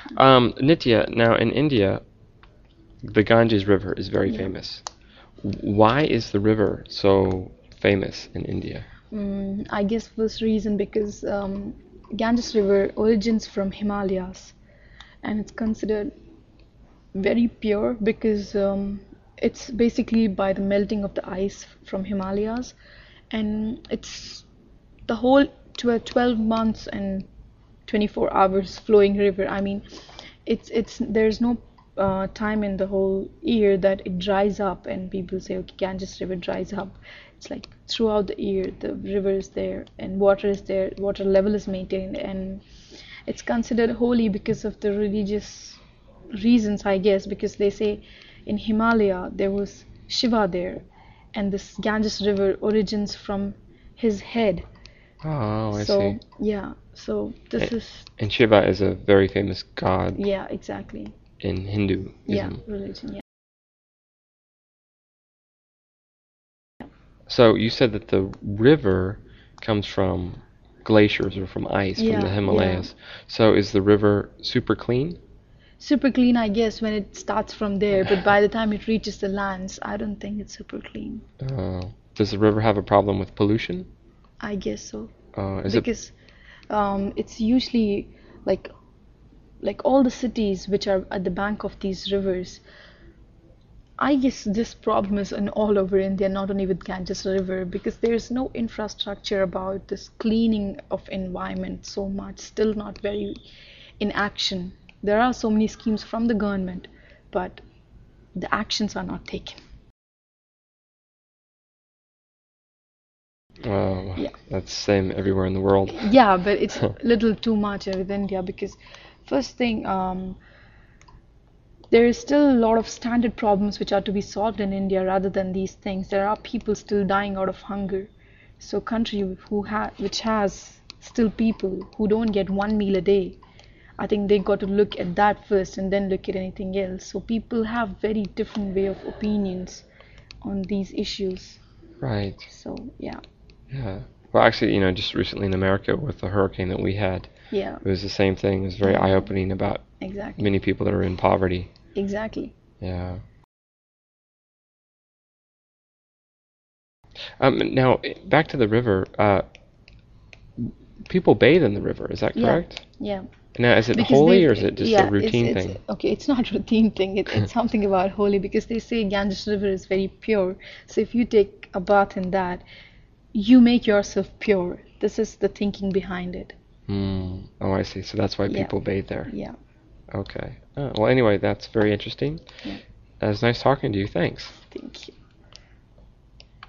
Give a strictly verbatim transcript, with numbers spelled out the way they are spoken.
Um, Nitya, now in India, the Ganges River is very Yeah. famous. Why is the river so famous in India? Mm, I guess first reason because um, Ganges River origins from Himalayas and it's considered very pure because um, it's basically by the melting of the ice from Himalayas, and it's the whole tw- twelve months and twenty-four hours flowing river. I mean, it's it's there's no uh, time in the whole year that it dries up and people say, okay, Ganges River dries up. It's like throughout the year the river is there and water is there, water level is maintained, and it's considered holy because of the religious reasons, I guess, because they say in Himalaya there was Shiva there, and this Ganges River origins from his head. Oh, I see. So, yeah, so this A- is, And Shiva is a very famous god yeah, exactly. in Yeah, Hinduism. religion, yeah. So you said that the river comes from glaciers or from ice from the Yeah, yeah. Himalayas. So is the river super clean? Super clean, I guess, when it starts from there, but by the time it reaches the lands, I don't think it's super clean. Uh, does the river have a problem with pollution? I guess so. Uh, is it? Because um, it's usually like like all the cities which are at the bank of these rivers. I guess this problem is in all over India, not only with Ganges River, because there's no infrastructure about this cleaning of environment so much, still not very in action. There are so many schemes from the government, but the actions are not taken. Uh, Yeah. that's the same everywhere in the world. Yeah, but it's a little too much with India because first thing, um, there is still a lot of standard problems which are to be solved in India rather than these things. There are people still dying out of hunger. So country who ha which has still people who don't get one meal a day, I think they got to look at that first and then look at anything else. So people have very different way of opinions on these issues. Right. So yeah, Yeah. Well, actually, you know, just recently in America with the hurricane that we had, yeah, it was the same thing. It was very yeah, eye-opening about exactly, many people that are in poverty. exactly. Yeah. Um, now, i- back to the river. Uh, people bathe in the river, is that Yeah, correct? yeah. Now, is it Because holy they, or is it just a yeah, it's routine it's thing? okay. It's not routine thing. It, it's something about holy because they say Ganges River is very pure. So if you take a bath in that, you make yourself pure. This is the thinking behind it. Hmm. Oh, I see. So that's why Yeah, people bathe there. yeah, Okay. Oh, well, anyway, that's very interesting. yeah. Uh, It was nice talking to you. Thanks. Thank you.